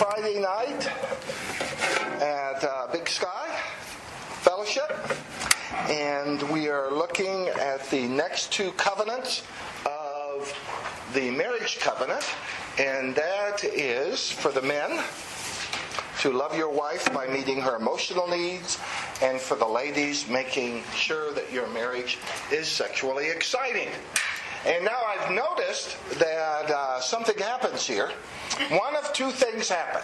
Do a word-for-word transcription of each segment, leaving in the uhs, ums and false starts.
Friday night at uh, Big Sky Fellowship, and we are looking at the next two covenants of the marriage covenant, and that is for the men to love your wife by meeting her emotional needs, and for the ladies, making sure that your marriage is sexually exciting. And now I've noticed that uh, something happens here. One of two things happen.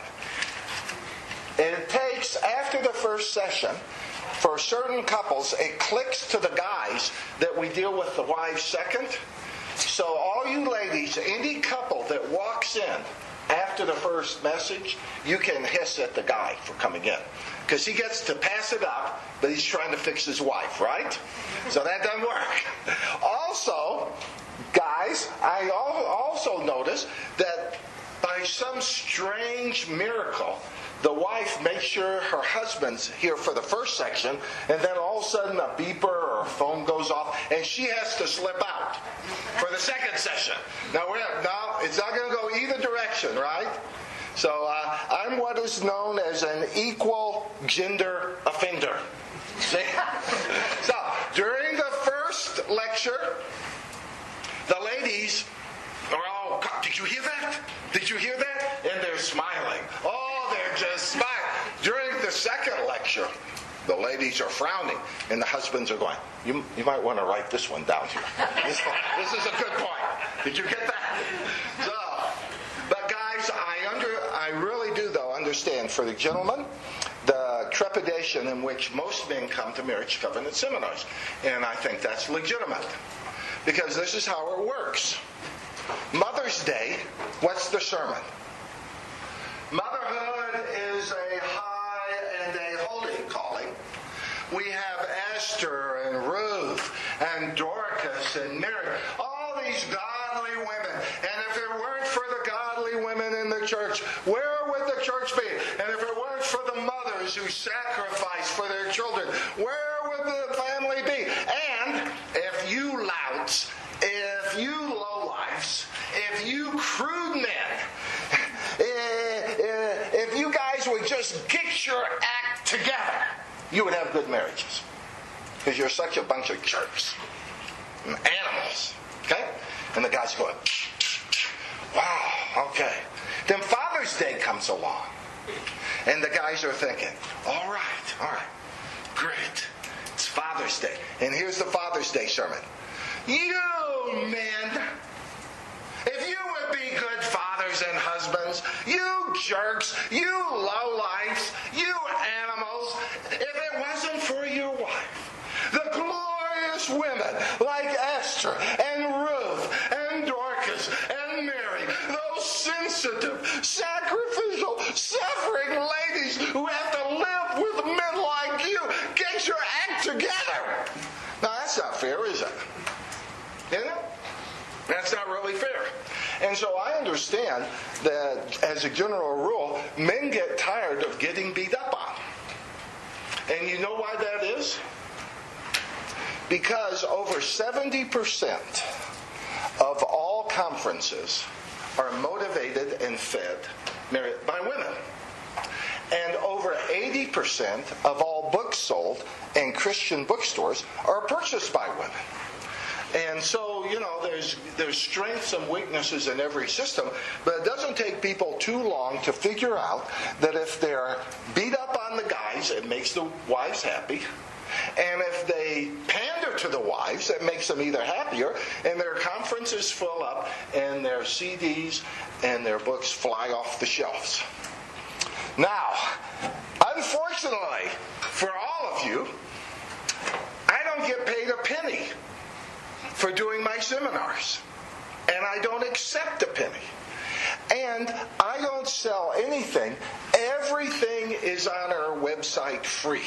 It takes, after the first session, for certain couples, it clicks to the guys that we deal with the wives second. So all you ladies, any couple that walks in after the first message, you can hiss at the guy for coming in. Because he gets to pass it up, but he's trying to fix his wife, right? So that doesn't work. Also, guys, I also notice that by some strange miracle, the wife makes sure her husband's here for the first section, and then all of a sudden a beeper or a phone goes off, and she has to slip out for the second session. Now, we're, now it's not going to go either direction, right? So uh, I'm what is known as an equal gender offender. See? So during the first lecture, the ladies are all, did you hear that? Did you hear that? And they're smiling. Oh, they're just smiling. During the second lecture, the ladies are frowning, and the husbands are going, you, you might want to write this one down here. This, one, this is a good point. Did you get that? So, but guys, I under, I really do, though, understand for the gentlemen the trepidation in which most men come to marriage covenant seminars. And I think that's legitimate. Because this is how it works. Mother's Day, what's the sermon? Motherhood is a high and a holy calling. We have Esther and Ruth and Dorcas and Mary, all these godly women. And if it weren't for the godly women in the church, where would the church be? And if it weren't for the mothers who sacrifice for their children, where would the family be? And if you louts, if you lowlifes, if you crude men, if you guys would just get your act together, you would have good marriages. Because you're such a bunch of jerks. Animals. Okay? And the guys are going, wow, okay. Then Father's Day comes along. And the guys are thinking, all right, all right, great. It's Father's Day. And here's the Father's Day sermon. You men, if you would be good fathers and husbands, you jerks, you lowlifes, you animals, if it wasn't for your wife, the glorious women like Esther and Ruth and Dorcas and Mary, those sensitive, sacrificial, suffering ladies who have to live with men like you, get your act together. Now that's not fair, is it? Isn't it? That's not really fair. And so I understand that, as a general rule, men get tired of getting beat up on. And you know why that is? Because over seventy percent of all conferences are motivated and fed by women. And over eighty percent of all books sold in Christian bookstores are purchased by women. And so, you know, there's there's strengths and weaknesses in every system, but it doesn't take people too long to figure out that if they're beat up on the guys, it makes the wives happy. And if they pander to the wives, it makes them either happier, and their conferences fill up, and their C Ds and their books fly off the shelves. Now, unfortunately, for all of you, I don't get paid a penny for doing my seminars. And I don't accept a penny. And I don't sell anything. Everything is on our website free.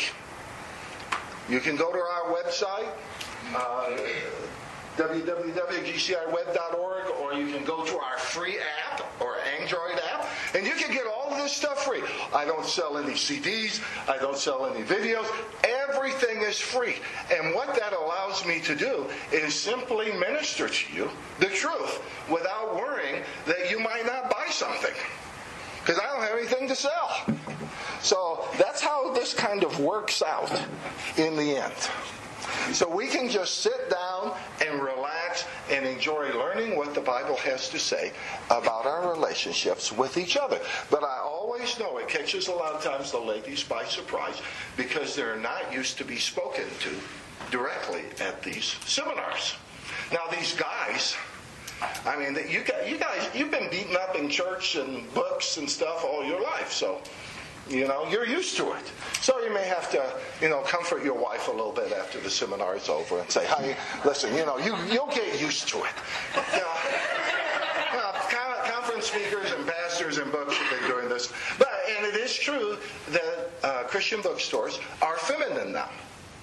You can go to our website, uh, w w w dot g c i web dot org, or you can go to our free app or Android app, and you can get all of this stuff free. I don't sell any C Ds. I don't sell any videos. Everything is free. And what that allows me to do is simply minister to you the truth without worrying that you might not buy something. because I don't have anything to sell. So that's how this kind of works out in the end. So we can just sit down and relax and enjoy learning what the Bible has to say about our relationships with each other. But I always know it catches a lot of times the ladies by surprise because they're not used to be spoken to directly at these seminars. Now these guys, I mean, you guys, you guys, you've been beaten up in church and books and stuff all your life, so you know you're used to it. So you may have to, you know, comfort your wife a little bit after the seminar is over and say, "Honey, listen, you know, you you'll get used to it." You know, you know, conference speakers and pastors and books have been doing this, but and it is true that uh, Christian bookstores are feminine now.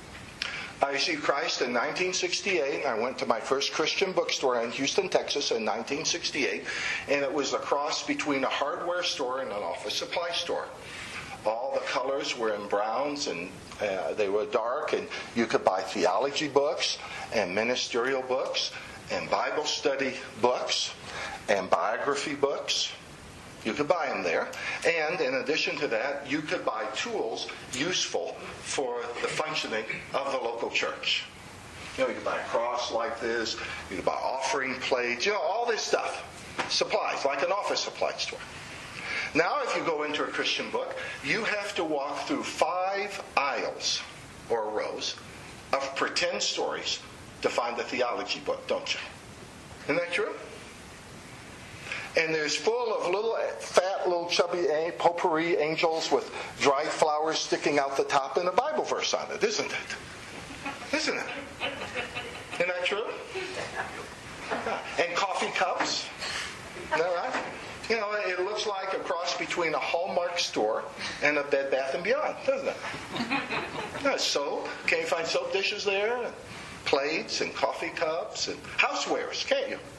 I received Christ in nineteen sixty-eight. I went to my first Christian bookstore in Houston, Texas in nineteen sixty-eight. And it was a cross between a hardware store and an office supply store. All the colors were in browns and uh, they were dark. And you could buy theology books and ministerial books and Bible study books and biography books. You could buy them there. And in addition to that, you could buy tools useful for the functioning of the local church. You know, you could buy a cross like this. You could buy offering plates. You know, all this stuff. Supplies, like an office supply store. Now, if you go into a Christian book, you have to walk through five aisles or rows of pretend stories to find the theology book, don't you? Isn't that true? And there's full of little fat, little chubby potpourri angels with dried flowers sticking out the top and a Bible verse on it, isn't it? Isn't it? Isn't that true? Yeah. And coffee cups. Isn't that right? You know, it looks like a cross between a Hallmark store and a Bed Bath and Beyond, doesn't it? Yeah, soap. Can you find soap dishes there? And plates and coffee cups and housewares, can't you?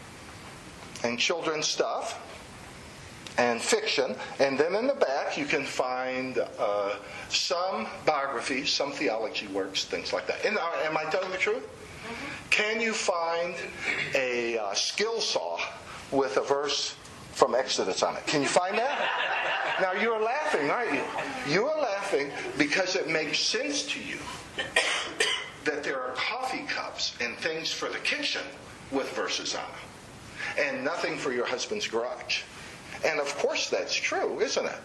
And children's stuff, and fiction. And then in the back you can find uh, some biographies, some theology works, things like that. And, uh, am I telling the truth? Mm-hmm. Can you find a uh, skill saw with a verse from Exodus on it? Can you find that? Now you're laughing, aren't you? You are laughing because it makes sense to you that there are coffee cups and things for the kitchen with verses on them. And nothing for your husband's garage. And of course that's true, isn't it?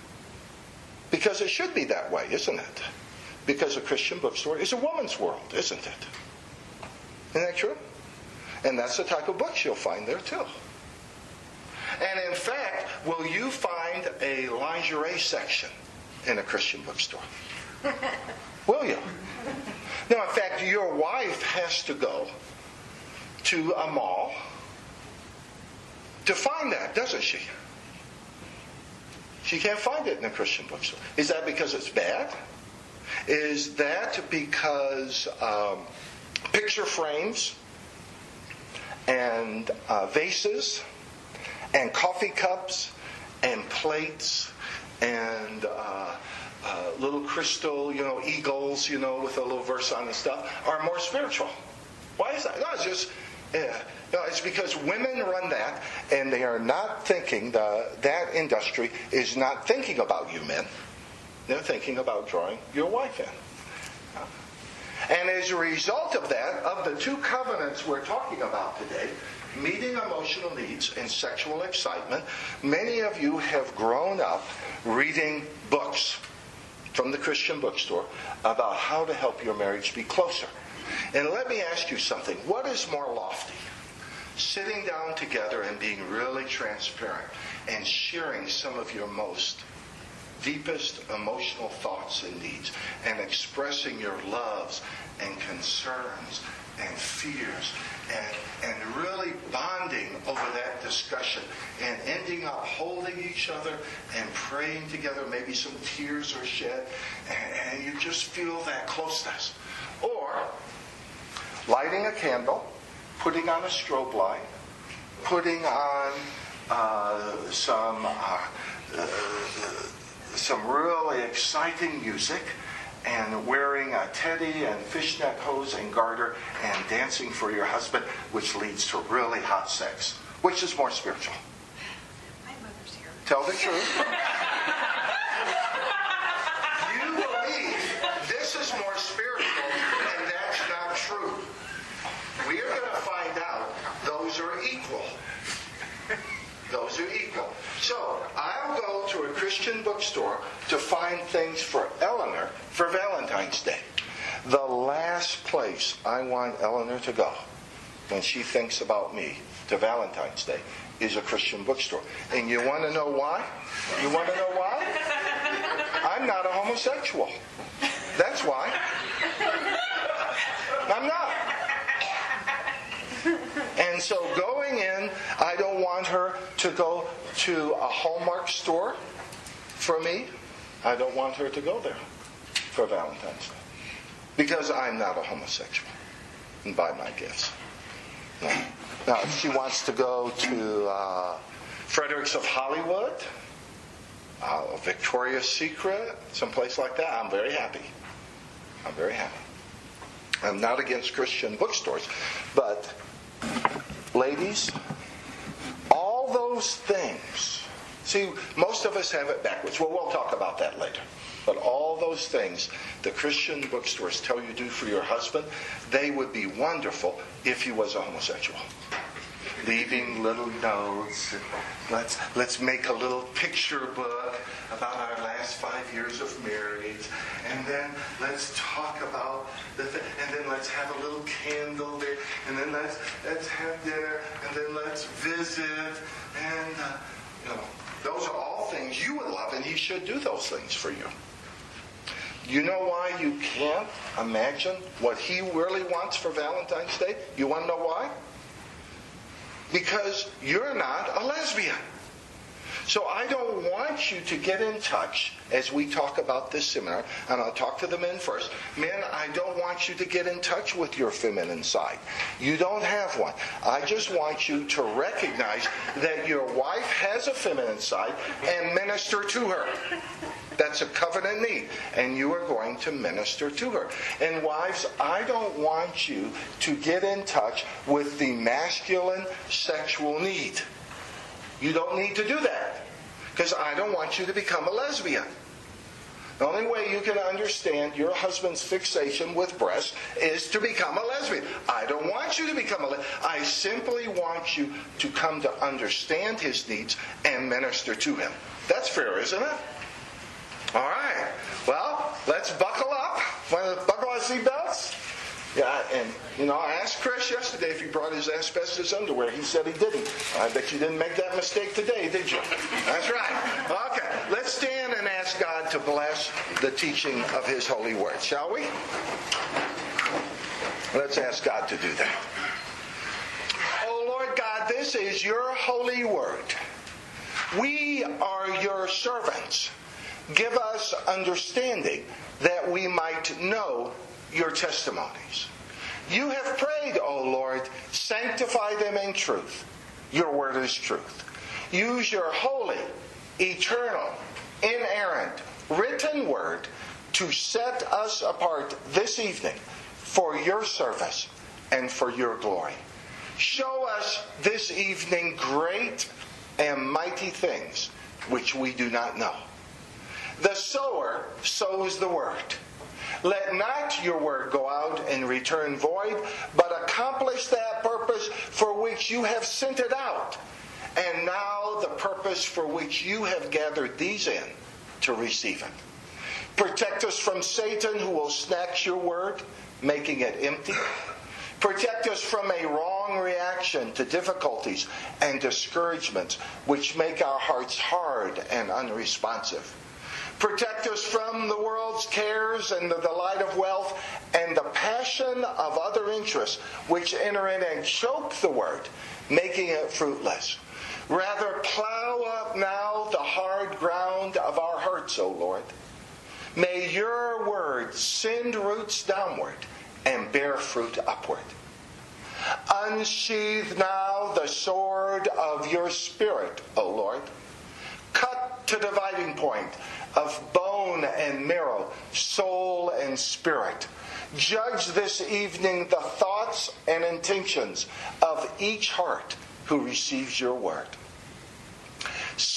Because it should be that way, isn't it? Because a Christian bookstore is a woman's world, isn't it? Isn't that true? And that's the type of books you'll find there too. And in fact, will you find a lingerie section in a Christian bookstore? Will you? No, in fact, your wife has to go to a mall to find that, doesn't she? She can't find it in a Christian bookstore. Is that because it's bad? Is that because um, picture frames and uh, vases and coffee cups and plates and uh, uh, little crystal, you know, eagles, you know, with a little verse on and stuff are more spiritual? Why is that? No, it's just... Yeah. No, it's because women run that, and they are not thinking, the, that industry is not thinking about you men. They're thinking about drawing your wife in. And as a result of that, of the two covenants we're talking about today, meeting emotional needs and sexual excitement, many of you have grown up reading books from the Christian bookstore about how to help your marriage be closer. And let me ask you something. What is more lofty? Sitting down together and being really transparent and sharing some of your most deepest emotional thoughts and needs and expressing your loves and concerns and fears and, and really bonding over that discussion and ending up holding each other and praying together. Maybe some tears are shed and, and you just feel that closeness. Or lighting a candle, putting on a strobe light, putting on uh, some uh, uh, some really exciting music, and wearing a teddy and fishnet hose and garter and dancing for your husband, which leads to really hot sex. Which is more spiritual? My mother's here. tell the truth. You believe this is more spiritual, and that's not true. We are going to find out those are equal. Those are equal. So, I'll go to a Christian bookstore to find things for Eleanor for Valentine's Day. The last place I want Eleanor to go when she thinks about me to Valentine's Day is a Christian bookstore. And you want to know why? You want to know why? I'm not a homosexual. That's why. I'm not. And so going in, I don't want her to go to a Hallmark store for me. I don't want her to go there for Valentine's Day. Because I'm not a homosexual and buy my gifts. No. Now, if she wants to go to uh, Fredericks of Hollywood, uh, Victoria's Secret, someplace like that, I'm very happy. I'm very happy. I'm not against Christian bookstores, but ladies, all those things, see, most of us have it backwards. Well, we'll talk about that later. But all those things the Christian bookstores tell you to do for your husband, they would be wonderful if he was a homosexual. Leaving little notes. Let's let's make a little picture book about our last five years of marriage, and then let's talk about the th- and then let's have a little candle there, and then let's let's have dinner, and then let's visit, and uh, you know, those are all things you would love, and he should do those things for you. You know why you can't imagine what he really wants for Valentine's Day? You want to know why? Because you're not a lesbian. So I don't want you to get in touch as we talk about this seminar, and I'll talk to the men first. Men, I don't want you to get in touch with your feminine side. You don't have one. I just want you to recognize that your wife has a feminine side and minister to her. That's a covenant need, and you are going to minister to her. And wives, I don't want you to get in touch with the masculine sexual need. You don't need to do that, because I don't want you to become a lesbian. The only way you can understand your husband's fixation with breasts is to become a lesbian. I don't want you to become a lesbian. I simply want you to come to understand his needs and minister to him. That's fair, isn't it? All right. Well, let's buckle up. Want to buckle our seatbelts? Yeah, and, you know, I asked Chris yesterday if he brought his asbestos underwear. He said he didn't. I bet you didn't make that mistake today, did you? That's right. Okay, let's stand and ask God to bless the teaching of his holy word, shall we? Let's ask God to do that. Oh, Lord God, this is your holy word. We are your servants. Give us understanding that we might know your testimonies. You have prayed, O Lord, sanctify them in truth. Your word is truth. Use your holy, eternal, inerrant, written word to set us apart this evening for your service and for your glory. Show us this evening great and mighty things which we do not know. The sower sows the word. Let not your word go out and return void, but accomplish that purpose for which you have sent it out. And now the purpose for which you have gathered these in to receive it. Protect us from Satan, who will snatch your word, making it empty. Protect us from a wrong reaction to difficulties and discouragements which make our hearts hard and unresponsive. Protect us from the world's cares and the delight of wealth and the passion of other interests which enter in and choke the word, making it fruitless. Rather, plow up now the hard ground of our hearts, O Lord. May your word send roots downward and bear fruit upward. Unsheathe now the sword of your Spirit, O Lord. Cut to dividing point of bone and marrow, soul and spirit. Judge this evening the thoughts and intentions of each heart who receives your word. Spread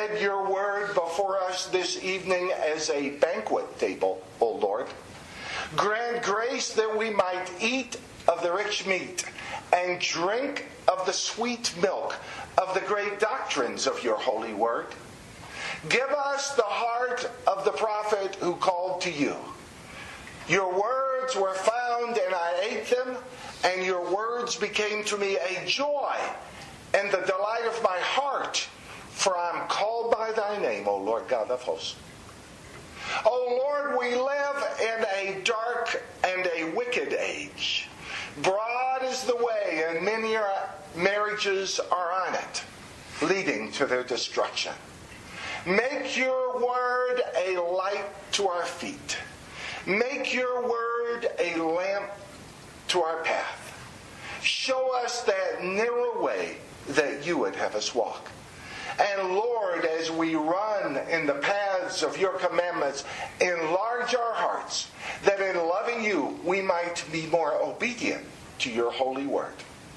spread your word before us this evening as a banquet table, O Lord. Grant grace that we might eat of the rich meat and drink of the sweet milk of the great doctrines of your holy word. Give us the heart of the prophet who called to you. Your words were found and I ate them, and your words became to me a joy and the delight of my heart, for I am called by thy name, O Lord God of hosts. O Lord, we live in a dark and a wicked age. Broad is the way, and many marriages are on it, leading to their destruction. Make your word a light to our feet. Make your word a lamp to our path. Show us that narrow way that you would have us walk. And Lord, as we run in the paths of your commandments, enlarge our hearts, that in loving you we might be more obedient to your holy word.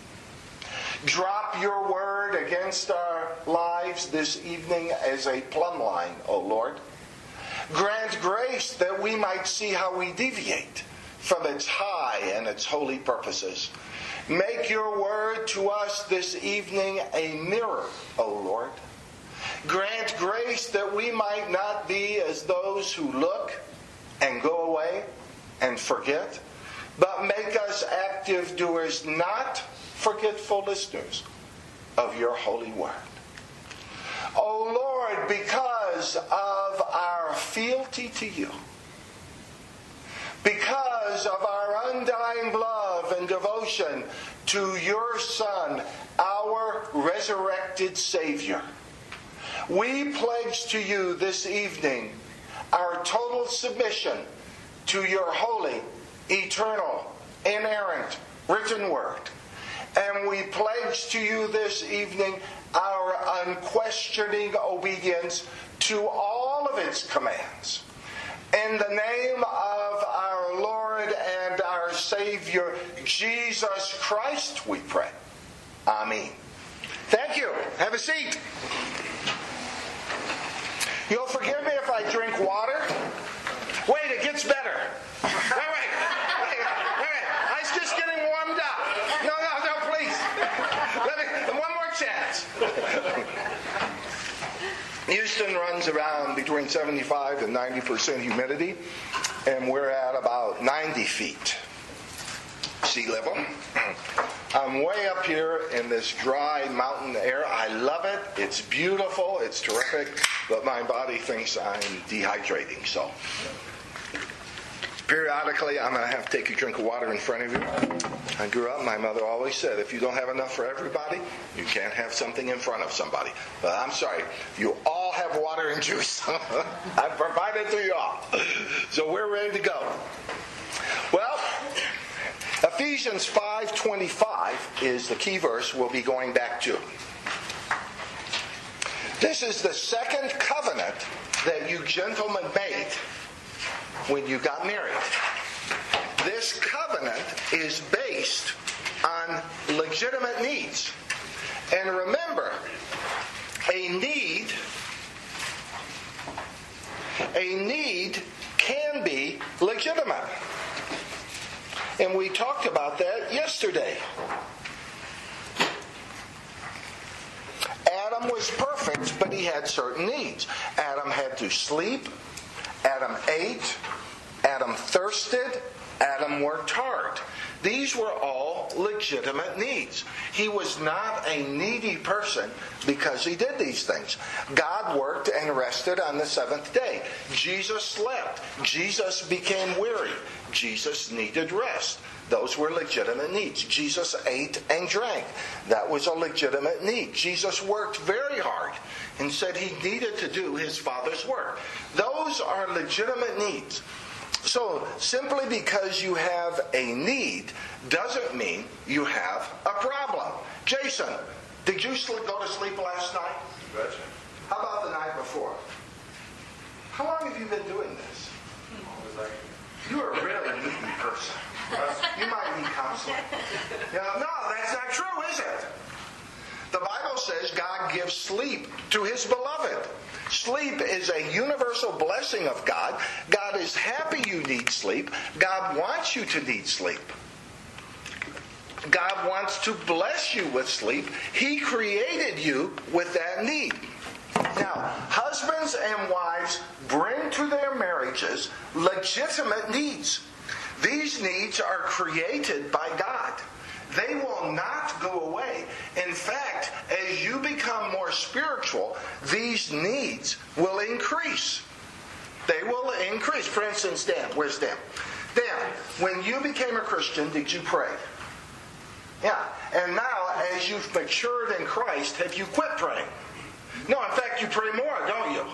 Drop your word against our lives this evening as a plumb line, O Lord. Grant grace that we might see how we deviate from its high and its holy purposes. Make your word to us this evening a mirror, O Lord. Grant grace that we might not be as those who look and go away and forget, but make us active doers, not forgetful listeners of your holy word. O Lord, because of our fealty to you, because of our undying love and devotion to your Son, our resurrected Savior, we pledge to you this evening our total submission to your holy, eternal, inerrant, written word. And we pledge to you this evening our unquestioning obedience to all of its commands. In the name of our Lord and our Savior, Jesus Christ, we pray. Amen. Thank you. Have a seat. You'll forgive me if I drink water? Wait, it gets better. Wait, wait, wait, wait. I was just getting warmed up. No, no, no, please. Let me, one more chance. Houston runs around between seventy-five and ninety percent humidity, and we're at about ninety feet sea level. I'm way up here in this dry mountain air. I love it. It's beautiful. It's terrific. But my body thinks I'm dehydrating. So periodically, I'm going to have to take a drink of water in front of you. I grew up, my mother always said, if you don't have enough for everybody, you can't have something in front of somebody. But I'm sorry, you all have water and juice. I've provided to you all. So we're ready to go. Well, Ephesians five twenty-five is the key verse we'll be going back to. This is the second covenant that you gentlemen made when you got married. This covenant is based on legitimate needs. And remember, a need, a need can be legitimate. And we talked about that yesterday. Adam was perfect, but he had certain needs. Adam had to sleep. Adam ate. Adam thirsted. Adam worked hard. These were all legitimate needs. He was not a needy person because he did these things. God worked and rested on the seventh day. Jesus slept. Jesus became weary. Jesus needed rest. Those were legitimate needs. Jesus ate and drank. That was a legitimate need. Jesus worked very hard and said he needed to do his Father's work. Those are legitimate needs. So, simply because you have a need doesn't mean you have a problem. Jason, did you sleep, go to sleep last night? Gotcha. How about the night before? How long have you been doing this? You're a really needy person. You might need counseling. You know, no, that's not true, is it? The Bible says God gives sleep to his beloved. Sleep is a universal blessing of God. God is happy you need sleep. God wants you to need sleep. God wants to bless you with sleep. He created you with that need. Now, husbands and wives bring to their marriages legitimate needs. These needs are created by God. They will not go away. In fact, as you become more spiritual, these needs will increase. They will increase. For instance, Dan. Where's Dan? Dan, when you became a Christian, did you pray? Yeah. And now, as you've matured in Christ, have you quit praying? No, in fact, you pray more, don't you?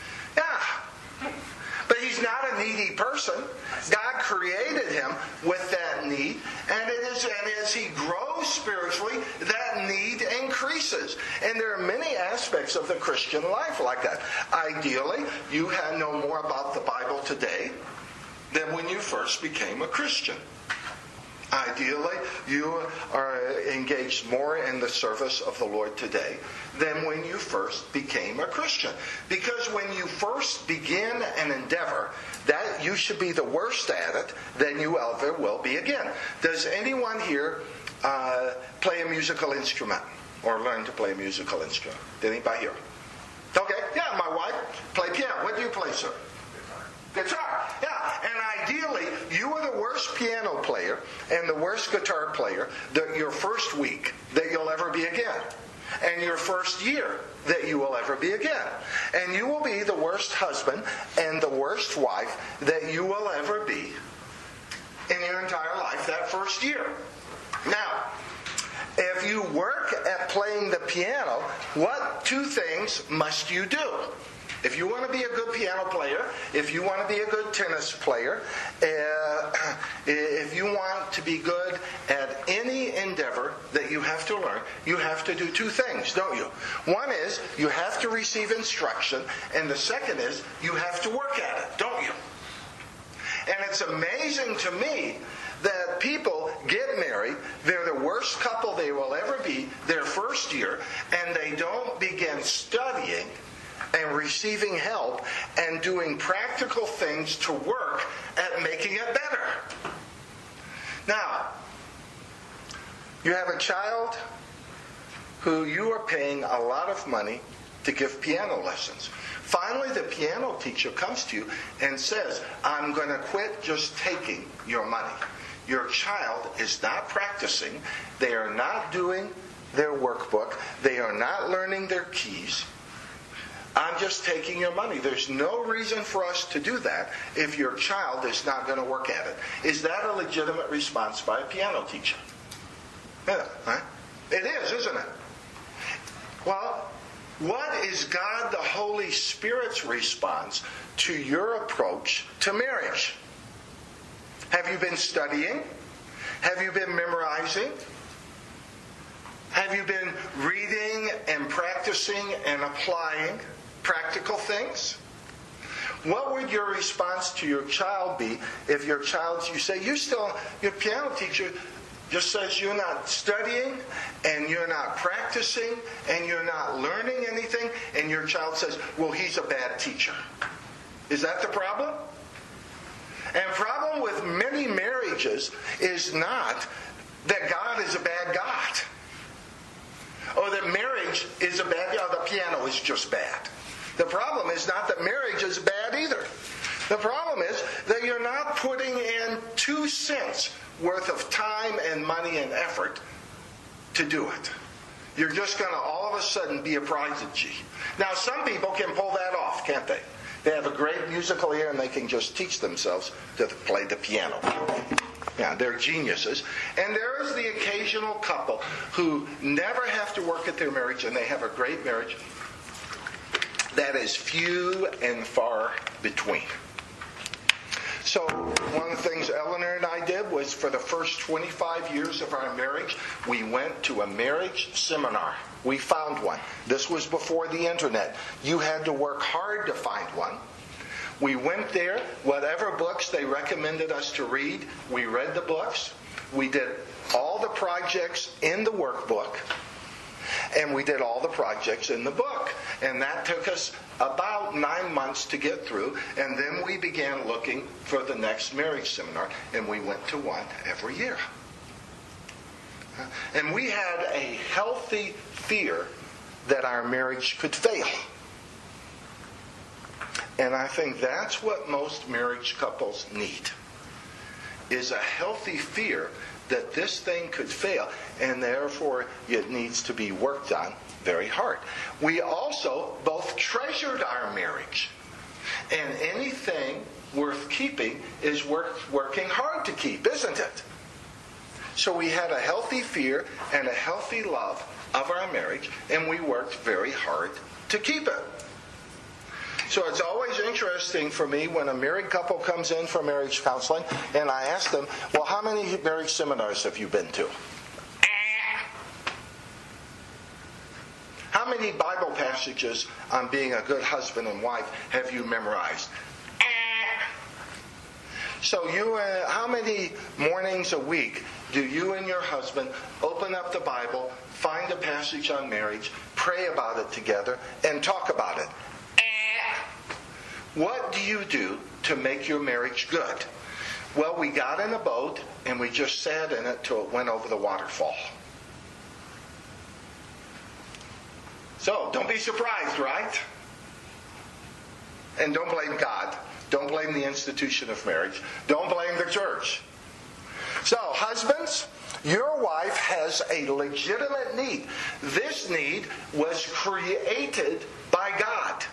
Yeah. But he's not a needy person. God created him with that need. And, it is, and as he grows spiritually, that need increases. And there are many aspects of the Christian life like that. Ideally, you know more about the Bible today than when you first became a Christian. Ideally, you are engaged more in the service of the Lord today than when you first became a Christian. Because when you first begin an endeavor, that you should be the worst at it than you ever will be again. Does anyone here uh, play a musical instrument or learn to play a musical instrument? Did anybody here? Okay, yeah, my wife played piano. What do you play, sir? Guitar, yeah. And ideally, you are the worst piano player and the worst guitar player that your first week that you'll ever be again. And your first year that you will ever be again. And you will be the worst husband and the worst wife that you will ever be in your entire life that first year. Now, if you work at playing the piano, what two things must you do? If you want to be a good piano player, if you want to be a good tennis player, uh, if you want to be good at any endeavor that you have to learn, you have to do two things, don't you? One is you have to receive instruction, and the second is you have to work at it, don't you? And it's amazing to me that people get married, they're the worst couple they will ever be their first year, and they don't begin studying and receiving help and doing practical things to work at making it better. Now, you have a child who you are paying a lot of money to give piano lessons. Finally, the piano teacher comes to you and says, I'm going to quit just taking your money. Your child is not practicing. They are not doing their workbook. They are not learning their keys. I'm just taking your money. There's no reason for us to do that if your child is not going to work at it. Is that a legitimate response by a piano teacher? Yeah, right? It is, isn't it? Well, what is God the Holy Spirit's response to your approach to marriage? Have you been studying? Have you been memorizing? Have you been reading and practicing and applying practical things? What would your response to your child be if your child, you say, you still, your piano teacher just says you're not studying and you're not practicing and you're not learning anything, and your child says, well, he's a bad teacher. Is that the problem? And the problem with many marriages is not that God is a bad God, or that marriage is a bad, or the piano is just bad. The problem is not that marriage is bad either. The problem is that you're not putting in two cents worth of time and money and effort to do it. You're just going to all of a sudden be a prodigy. Now, some people can pull that off, can't they? They have a great musical ear and they can just teach themselves to play the piano. Yeah, they're geniuses. And there is the occasional couple who never have to work at their marriage and they have a great marriage. That is few and far between. So one of the things Eleanor and I did was, for the first twenty-five years of our marriage, we went to a marriage seminar. We found one. This was before the internet. You had to work hard to find one. We went there. Whatever books they recommended us to read, we read the books. We did all the projects in the workbook. And we did all the projects in the book. And that took us about nine months to get through. And then we began looking for the next marriage seminar. And we went to one every year. And we had a healthy fear that our marriage could fail. And I think that's what most marriage couples need, is a healthy fear that this thing could fail, and therefore it needs to be worked on very hard. We also both treasured our marriage, and anything worth keeping is worth working hard to keep, isn't it? So we had a healthy fear and a healthy love of our marriage, and we worked very hard to keep it. So it's always interesting for me when a married couple comes in for marriage counseling, and I ask them, well, how many marriage seminars have you been to? How many Bible passages on being a good husband and wife have you memorized? So you, uh, how many mornings a week do you and your husband open up the Bible, find a passage on marriage, pray about it together, and talk about it? What do you do to make your marriage good? Well, we got in a boat and we just sat in it till it went over the waterfall. So, don't be surprised, right? And don't blame God. Don't blame the institution of marriage. Don't blame the church. So, husbands, your wife has a legitimate need. This need was created by God.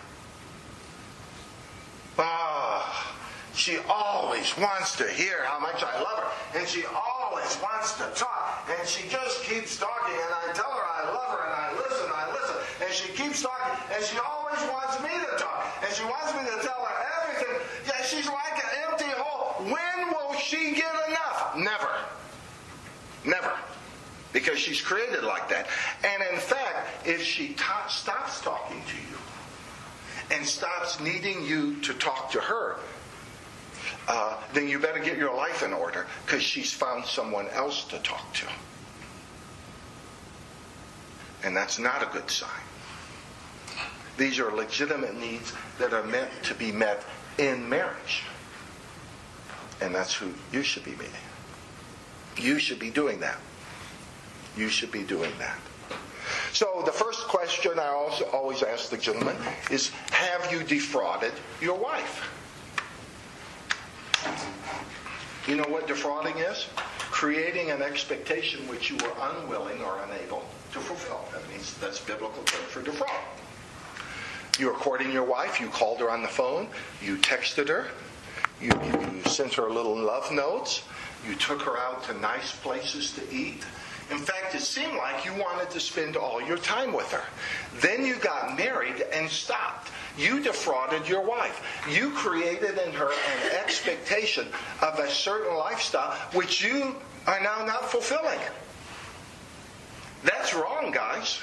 Ah, she always wants to hear how much I love her. And she always wants to talk. And she just keeps talking. And I tell her I love her. And I listen, I listen. And she keeps talking. And she always wants me to talk. And she wants me to tell her everything. Yeah, she's like an empty hole. When will she get enough? Never. Never. Because she's created like that. And in fact, if she ta- stops talking to you, and stops needing you to talk to her, uh, then you better get your life in order, because she's found someone else to talk to. And that's not a good sign. These are legitimate needs that are meant to be met in marriage. And that's who you should be meeting. You should be doing that. You should be doing that. So the first question I also always ask the gentleman is, have you defrauded your wife? You know what defrauding is? Creating an expectation which you were unwilling or unable to fulfill. That means that's biblical term for defraud. You were courting your wife. You called her on the phone. You texted her. You, you sent her little love notes. You took her out to nice places to eat. In fact, it seemed like you wanted to spend all your time with her. Then you got married and stopped. You defrauded your wife. You created in her an expectation of a certain lifestyle which you are now not fulfilling. That's wrong, guys.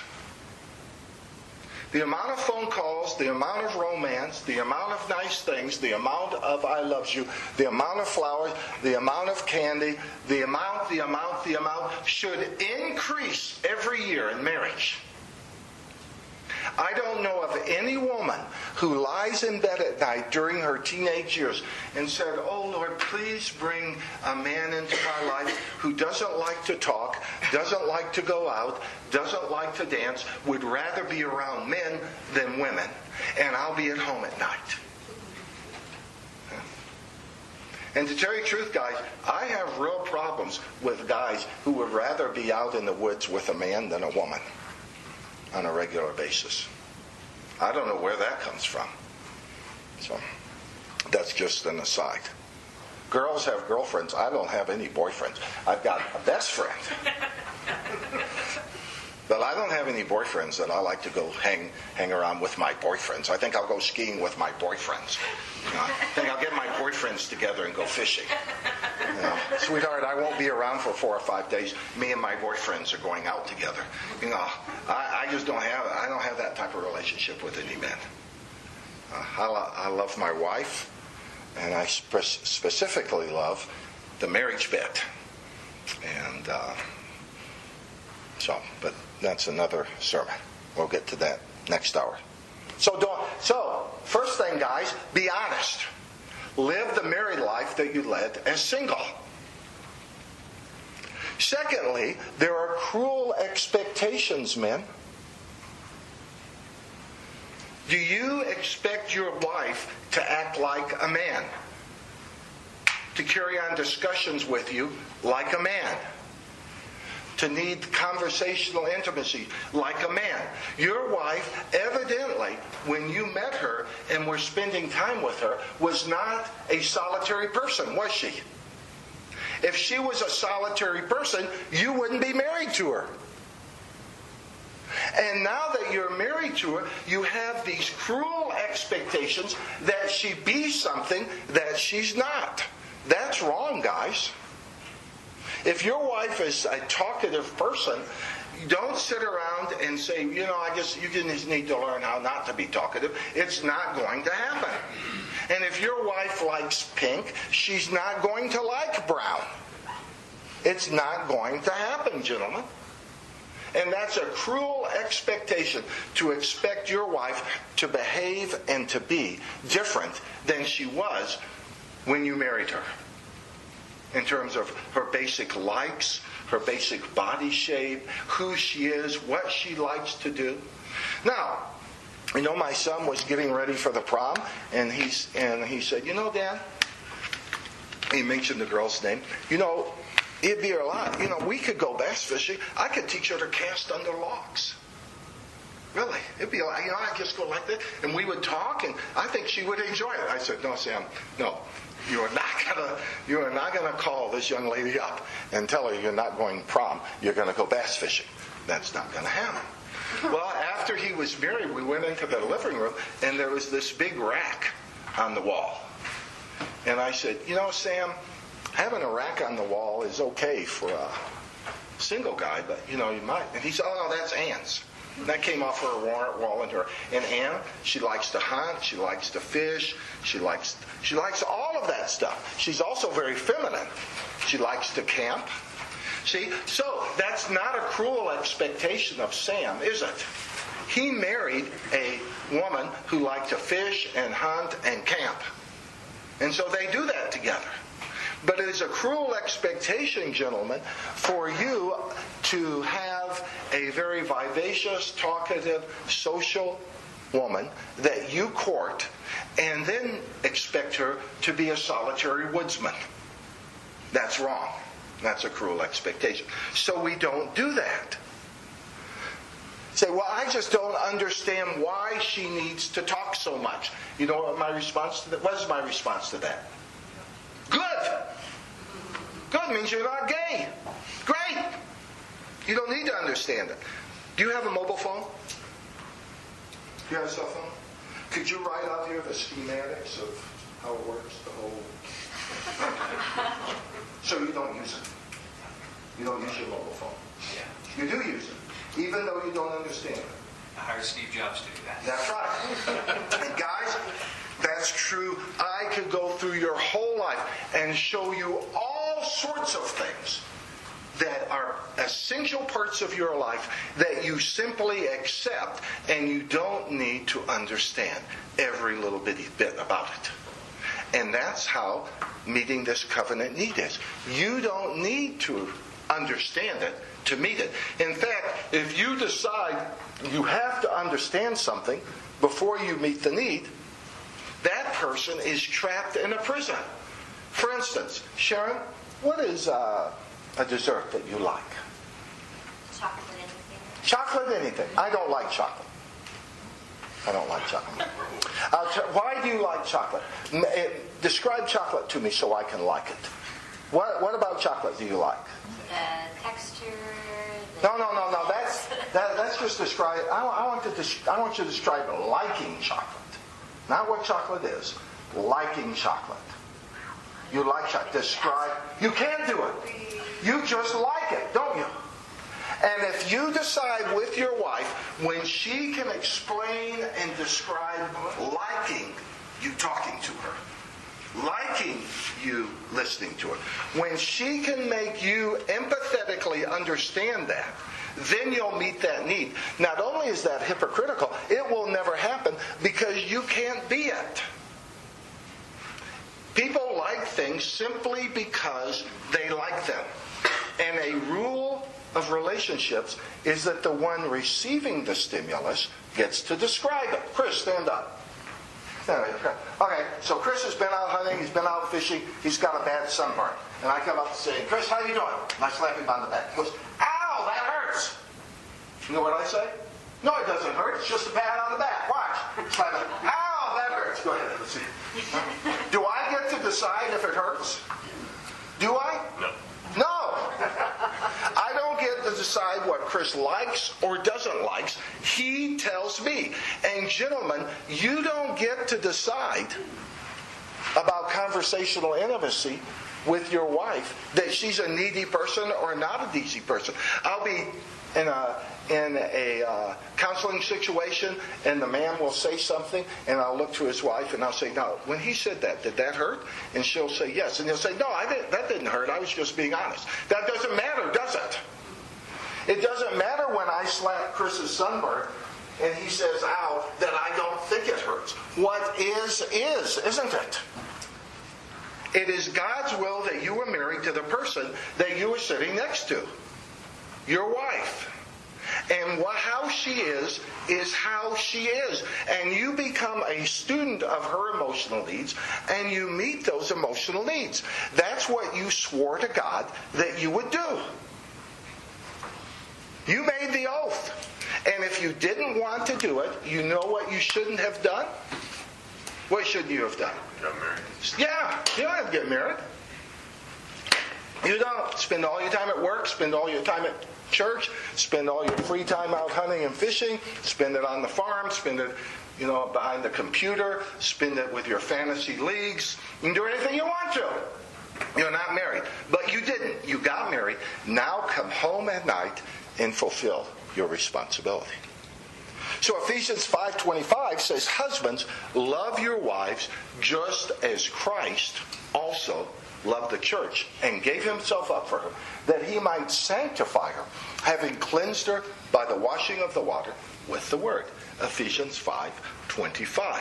The amount of phone calls, the amount of romance, the amount of nice things, the amount of I love you, the amount of flowers, the amount of candy, the amount, the amount, the amount should increase every year in marriage. I don't know of any woman who lies in bed at night during her teenage years and said, oh Lord, please bring a man into my life who doesn't like to talk, doesn't like to go out, doesn't like to dance, would rather be around men than women, and I'll be at home at night. And to tell you the truth, guys, I have real problems with guys who would rather be out in the woods with a man than a woman on a regular basis. I don't know where that comes from. So, that's just an aside. Girls have girlfriends. I don't have any boyfriends. I've got a best friend. But I don't have any boyfriends that I like to go hang hang around with my boyfriends. I think I'll go skiing with my boyfriends. You know, I think I'll get my boyfriends together and go fishing. You know, sweetheart, I won't be around for four or five days. Me and my boyfriends are going out together. You know, I, I just don't have I don't have that type of relationship with any men. Uh, I, lo- I love my wife, and I spe- specifically love the marriage bed. And uh, So, but that's another sermon. We'll get to that next hour. So, don't, so first thing, guys, be honest. Live the married life that you led as single. Secondly, there are cruel expectations, men. Do you expect your wife to act like a man? To carry on discussions with you like a man? To need conversational intimacy like a man? Your wife, evidently, when you met her and were spending time with her, was not a solitary person, was she? If she was a solitary person, you wouldn't be married to her. And now that you're married to her, you have these cruel expectations that she be something that she's not. That's wrong, guys. If your wife is a talkative person, don't sit around and say, you know, I guess you just need to learn how not to be talkative. It's not going to happen. And if your wife likes pink, she's not going to like brown. It's not going to happen, gentlemen. And that's a cruel expectation, to expect your wife to behave and to be different than she was when you married her. In terms of her basic likes, her basic body shape, who she is, what she likes to do. Now, you know, my son was getting ready for the prom, and he's and he said, you know, Dan, he mentioned the girl's name, you know, it'd be a lot. You know, we could go bass fishing. I could teach her to cast under logs. Really. It'd be like, you know, I'd just go like that, and we would talk, and I think she would enjoy it. I said, no, Sam, no. You are not gonna you are not gonna call this young lady up and tell her you're not going prom. You're gonna go bass fishing. That's not gonna happen. Well, after he was married, we went into the living room, and there was this big rack on the wall. And I said, you know, Sam, having a rack on the wall is okay for a single guy, but, you know, you might. And he said, oh, no, that's Ann's. And that came off her wall and her. And Ann, she likes to hunt, she likes to fish, she likes she likes all of that stuff. She's also very feminine. She likes to camp. See, so that's not a cruel expectation of Sam, is it? He married a woman who liked to fish and hunt and camp. And so they do that together. But it is a cruel expectation, gentlemen, for you to have a very vivacious, talkative, social woman that you court and then expect her to be a solitary woodsman. That's wrong. That's a cruel expectation. So we don't do that. Say, well, I just don't understand why she needs to talk so much. You know what my response to that? What is my response to that? Good. Good means you're not gay. Great. You don't need to understand it. Do you have a mobile phone? Do you have a cell phone? Could you write out here the schematics of how it works, the whole... So you don't use it. You don't use your mobile phone. Yeah. You do use it, even though you don't understand it. I hired Steve Jobs to do that. That's right. And guys, that's true. I could go through your whole life and show you all sorts of things that are essential parts of your life that you simply accept, and you don't need to understand every little bitty bit about it. And that's how meeting this covenant need is. You don't need to understand it to meet it. In fact, if you decide you have to understand something before you meet the need, that person is trapped in a prison. For instance, Sharon, what is uh, a dessert that you like? Chocolate anything. Chocolate anything. I don't like chocolate. I don't like chocolate. Uh, t- why do you like chocolate? M- it, describe chocolate to me so I can like it. What, what about chocolate do you like? The texture. The No, no, no, no. That's that, that's just describe. I, I want to. Des- I want you to describe liking chocolate, not what chocolate is. Liking chocolate. You like chocolate. Describe. You can do it. You just like it, don't you? And if you decide with your wife, when she can explain and describe liking you talking to her, liking you listening to her, when she can make you empathetically understand that, then you'll meet that need. Not only is that hypocritical, it will never happen because you can't be it. People like things simply because they like them. And a rule of relationships is that the one receiving the stimulus gets to describe it. Chris, stand up. Stand up. Okay, so Chris has been out hunting, he's been out fishing, he's got a bad sunburn. And I come up and say, Chris, how you doing? And I slap him on the back. He goes, ow, that hurts. You know what I say? No, it doesn't hurt. It's just a pat on the back. Watch. Slap it. Ow, that hurts. Go ahead. Let's see. Do I get to decide if it hurts? Do I? No. No. I don't get to decide what Chris likes or doesn't like. He tells me. And gentlemen, you don't get to decide about conversational intimacy with your wife, that she's a needy person or not a needy person. I'll be in a in a uh, counseling situation, and the man will say something, and I'll look to his wife, and I'll say, "Now, when he said that, did that hurt?" And she'll say, "Yes." And he'll say, "No, I didn't, that didn't hurt. I was just being honest." That doesn't matter, does it? It doesn't matter when I slap Chris's sunburn, and he says, "Ow," that I don't think it hurts. What is, is, isn't it? It is God's will that you are married to the person that you are sitting next to, your wife. And what, how she is, is how she is. And you become a student of her emotional needs, and you meet those emotional needs. That's what you swore to God that you would do. You made the oath. And if you didn't want to do it, you know what you shouldn't have done? What should you have done? Got married. Yeah, you don't have to get married. You don't spend all your time at work, spend all your time at church, spend all your free time out hunting and fishing, spend it on the farm, spend it, you know, behind the computer, spend it with your fantasy leagues. You can do anything you want to. You're not married. But you didn't. You got married. Now come home at night and fulfill your responsibility. So Ephesians five twenty-five says, "Husbands, love your wives just as Christ also loved the church and gave himself up for her, that he might sanctify her, having cleansed her by the washing of the water with the word." Ephesians five twenty-five.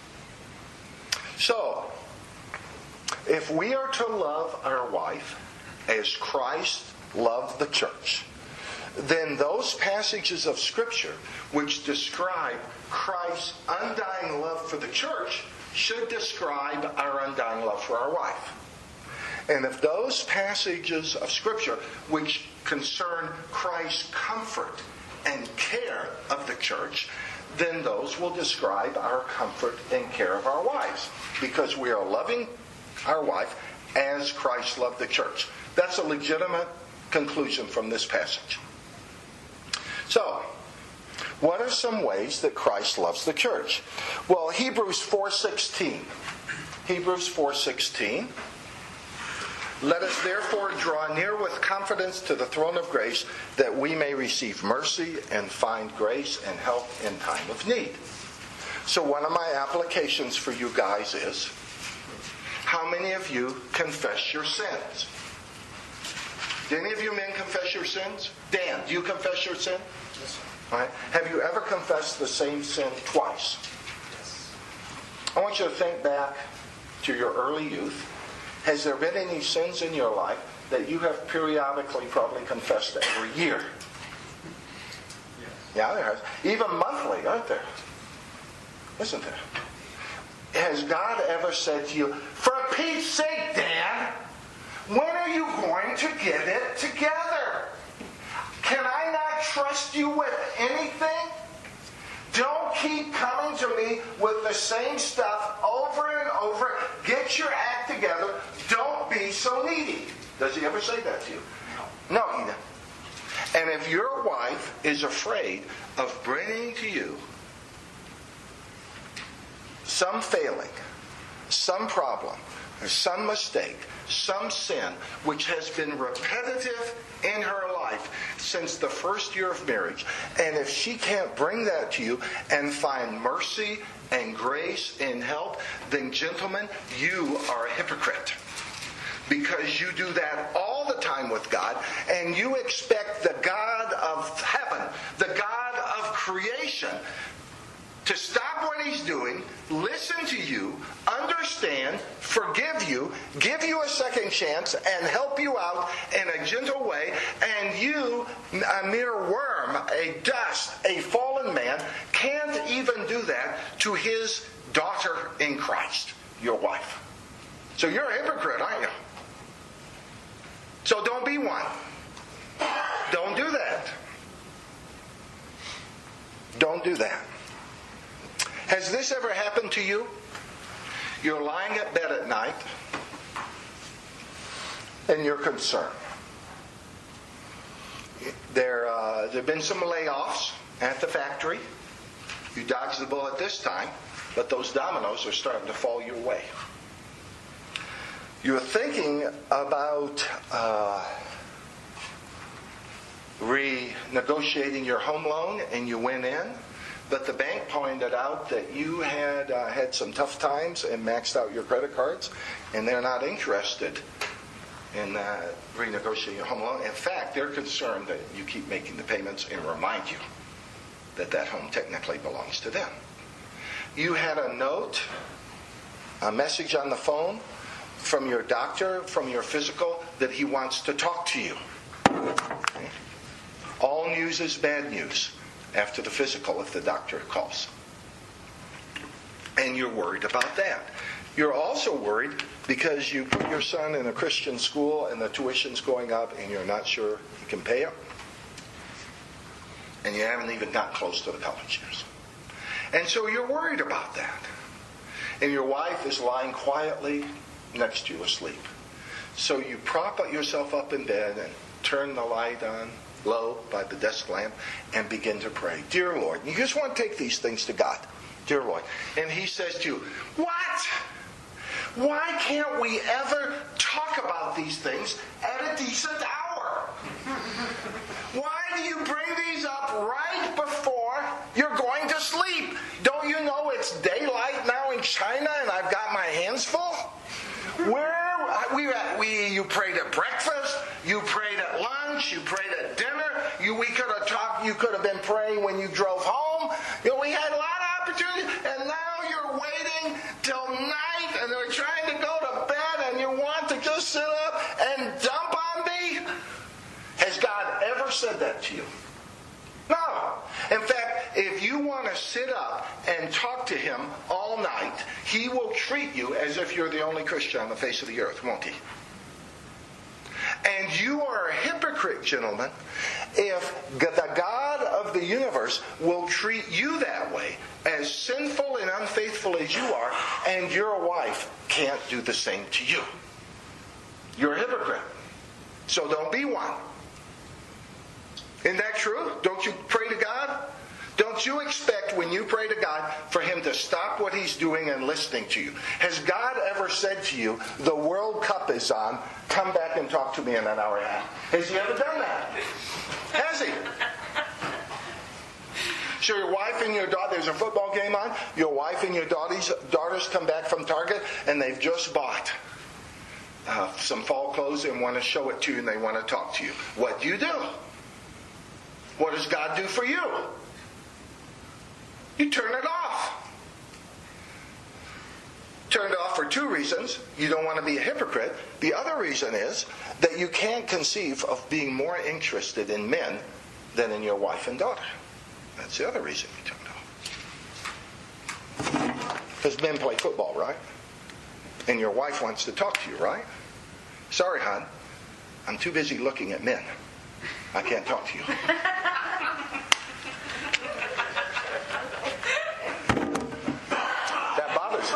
So, if we are to love our wife as Christ loved the church, then those passages of Scripture which describe Christ's undying love for the church should describe our undying love for our wife. And if those passages of Scripture which concern Christ's comfort and care of the church, then those will describe our comfort and care of our wives, because we are loving our wife as Christ loved the church. That's a legitimate conclusion from this passage. So, what are some ways that Christ loves the church? Well, Hebrews four sixteen. Hebrews four sixteen. "Let us therefore draw near with confidence to the throne of grace, that we may receive mercy and find grace and help in time of need." So one of my applications for you guys is, how many of you confess your sins? Do any of you men confess your sins? Dan, do you confess your sin? Yes. All right. Have you ever confessed the same sin twice? Yes. I want you to think back to your early youth. Has there been any sins in your life that you have periodically probably confessed every year? Yes. Yeah, there has. Even monthly, aren't there? Isn't there? Has God ever said to you, "For Pete's sake, Dan, when are you going to get it together? Can I not trust you with anything? Don't keep coming to me with the same stuff over and over. Get your act together. Don't be so needy." Does he ever say that to you? No. No, he doesn't. And if your wife is afraid of bringing to you some failing, some problem, or some mistake, some sin, which has been repetitive in her life since the first year of marriage, and if she can't bring that to you and find mercy and grace and help, then gentlemen, you are a hypocrite. Because you do that all the time with God, and you expect the God of heaven, the God of creation, to stop what he's doing, listen to you, understand, forgive you, give you a second chance, and help you out in a gentle way, and you, a mere worm, a dust, a fallen man, can't even do that to his daughter in Christ, your wife. So you're a hypocrite, aren't you? So don't be one. Don't do that. Don't do that. Has this ever happened to you? You're lying at bed at night and you're concerned. There uh, there have been some layoffs at the factory. You dodged the bullet this time, but those dominoes are starting to fall your way. You're thinking about uh, renegotiating your home loan, and you went in, but the bank pointed out that you had uh, had some tough times and maxed out your credit cards, and they're not interested in uh, renegotiating your home loan. In fact, they're concerned that you keep making the payments and remind you that that home technically belongs to them. You had a note, a message on the phone from your doctor, from your physical, that he wants to talk to you. Okay. All news is bad news after the physical if the doctor calls. And you're worried about that. You're also worried because you put your son in a Christian school and the tuition's going up and you're not sure he can pay it. And you haven't even got close to the college years. And so you're worried about that. And your wife is lying quietly next to you asleep. So you prop yourself up in bed and turn the light on low by the desk lamp and begin to pray. Dear Lord, you just want to take these things to God. Dear Lord. And he says to you, what? Why can't we ever talk about these things at a decent hour? Why do you bring these up right before you're going to sleep? Don't you know it's daylight now in China and I've got my hands full? Where we, we you prayed at breakfast, you prayed at lunch, you prayed at dinner. You we could have talked. You could have been praying when you drove home. You know, we had a lot of opportunities, and now you're waiting till night, and they're trying to go to bed, and you want to just sit up and dump on me. Has God ever said that to you? No. In fact, if you want to sit up and talk to him all night, he will treat you as if you're the only Christian on the face of the earth, won't he? And you are a hypocrite, gentlemen, if the God of the universe will treat you that way, as sinful and unfaithful as you are, and your wife can't do the same to you. You're a hypocrite. So don't be one. Isn't that true? Don't you pray to God? Don't you expect when you pray to God for him to stop what he's doing and listening to you? Has God ever said to you, the World Cup is on, come back and talk to me in an hour and a half? Has he ever done that? Has he? So your wife and your daughter, there's a football game on, your wife and your daughters, daughters come back from Target and they've just bought uh, some fall clothes and want to show it to you and they want to talk to you. What do you do? What does God do for you? You turn it off. Turn it off for two reasons. You don't want to be a hypocrite. The other reason is that you can't conceive of being more interested in men than in your wife and daughter. That's the other reason you turn it off. Because men play football, right? And your wife wants to talk to you, right? Sorry, hon. I'm too busy looking at men. I can't talk to you. That bothers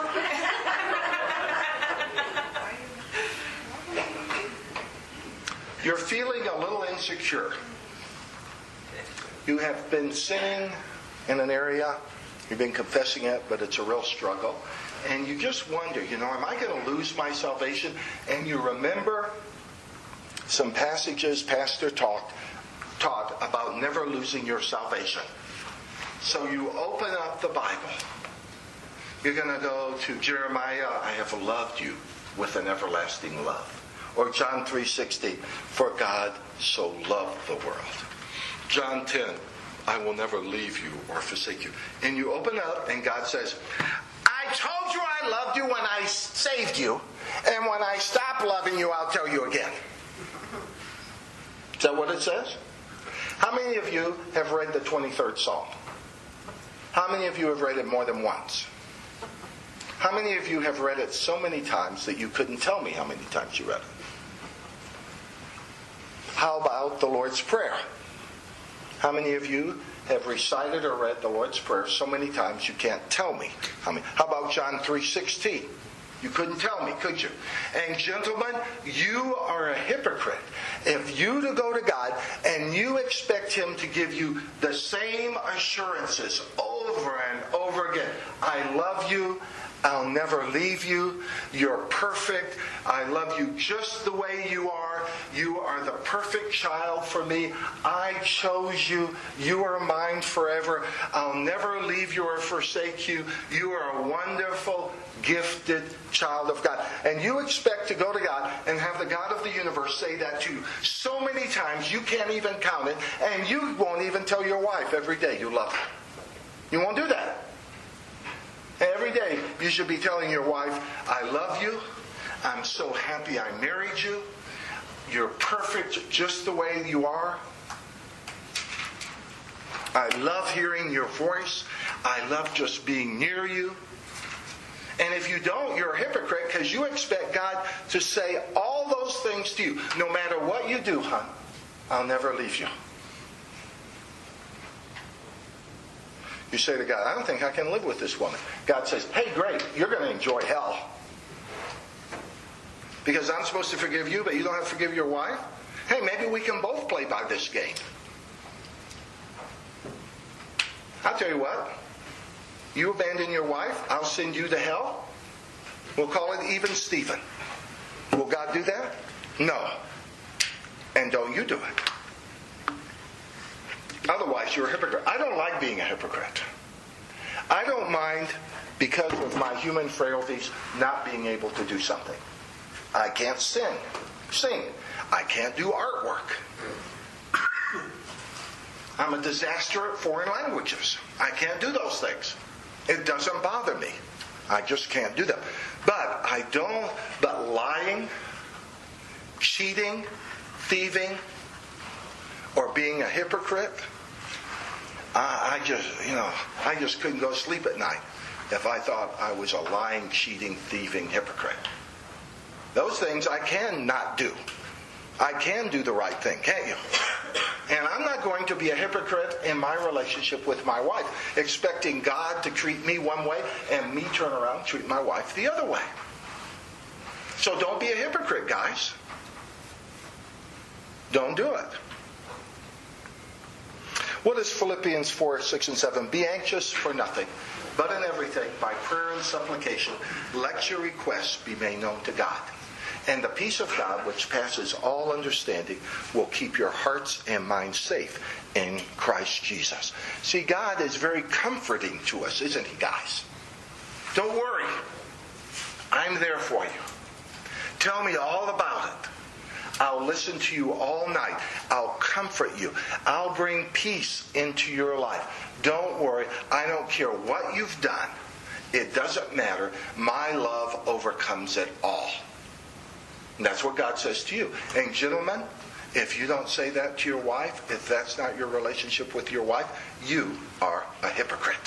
me. You're feeling a little insecure. You have been sinning in an area. You've been confessing it, but it's a real struggle. And you just wonder, you know, am I going to lose my salvation? And you remember some passages Pastor talked taught about never losing your salvation. So you open up the Bible. You're going to go to Jeremiah, I have loved you with an everlasting love. Or John three sixteen, for God so loved the world. John ten, I will never leave you or forsake you. And you open up and God says, I told you I loved you when I saved you. And when I stop loving you, I'll tell you again. Is that what it says? How many of you have read the twenty-third Psalm? How many of you have read it more than once? How many of you have read it so many times that you couldn't tell me how many times you read it? How about the Lord's Prayer? How many of you have recited or read the Lord's Prayer so many times you can't tell me how many? How about John three sixteen? You couldn't tell me, could you? And gentlemen, you are a hypocrite if you to go to God and you expect Him to give you the same assurances over and over again. I love you. I'll never leave you. You're perfect. I love you just the way you are. You are the perfect child for me. I chose you. You are mine forever. I'll never leave you or forsake you. You are a wonderful, gifted child of God. And you expect to go to God and have the God of the universe say that to you so many times you can't even count it, and you won't even tell your wife every day you love her. You won't do that. Every day you should be telling your wife, I love you. I'm so happy I married you. You're perfect just the way you are. I love hearing your voice. I love just being near you. And if you don't, you're a hypocrite because you expect God to say all those things to you. No matter what you do, hon, I'll never leave you. You say to God, I don't think I can live with this woman. God says, hey, great, you're going to enjoy hell. Because I'm supposed to forgive you, but you don't have to forgive your wife? Hey, maybe we can both play by this game. I'll tell you what. You abandon your wife, I'll send you to hell. We'll call it even Stephen. Will God do that? No. And don't you do it. Otherwise, you're a hypocrite. I don't like being a hypocrite. I don't mind, because of my human frailties, not being able to do something. I can't sing. Sing. I can't do artwork. I'm a disaster at foreign languages. I can't do those things. It doesn't bother me. I just can't do them. But I don't, but lying, cheating, thieving, or being a hypocrite, I, I just, you know, I just couldn't go to sleep at night if I thought I was a lying, cheating, thieving hypocrite. Those things I can not do. I can do the right thing, can't you? And I'm not going to be a hypocrite in my relationship with my wife, expecting God to treat me one way and me turn around and treat my wife the other way. So don't be a hypocrite, guys. Don't do it. What is Philippians four, six, and seven? Be anxious for nothing, but in everything, by prayer and supplication, let your requests be made known to God. And the peace of God, which passes all understanding, will keep your hearts and minds safe in Christ Jesus. See, God is very comforting to us, isn't He, guys? Don't worry. I'm there for you. Tell me all about it. I'll listen to you all night. I'll comfort you. I'll bring peace into your life. Don't worry. I don't care what you've done. It doesn't matter. My love overcomes it all. And that's what God says to you. And gentlemen, if you don't say that to your wife, if that's not your relationship with your wife, you are a hypocrite.